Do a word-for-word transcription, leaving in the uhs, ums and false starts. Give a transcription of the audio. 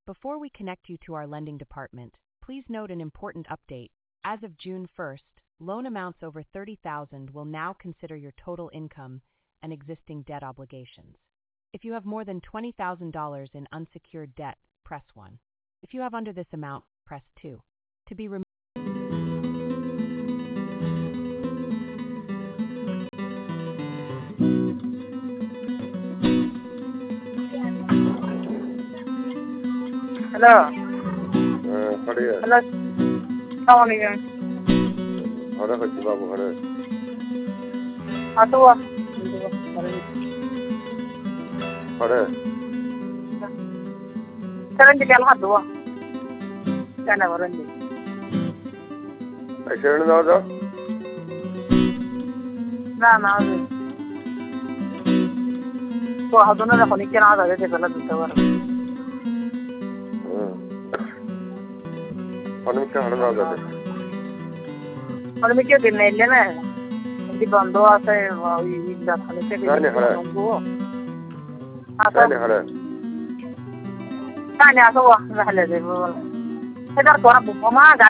Before we connect you to our lending department, please note an important update. As of June first, loan amounts over thirty thousand dollars will now consider your total income and existing debt obligations. If you have more than twenty thousand dollars in unsecured debt, press one. If you have under this amount, press two. To be removed. Hello. Uh, Hare. Hello. Assalamualaikum. Hare Haji Babu Hare. Atua. Hare. Sekarang jadi alhat dua. Jangan orang ni. Ay sir na daw. Na na. Ko haduna na kuni kena ada je galat bitawar. Panik ka hana daw. Panik me din nahi le na. Hindi bando asa hai ye da panik ke. Gane hara. Asa. Gane hara. Gane asa wa rahla de. Sedar ko abu ma